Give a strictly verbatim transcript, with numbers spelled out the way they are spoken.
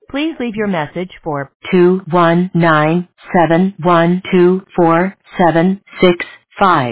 Please leave your message for two one nine seven one two four seven six five.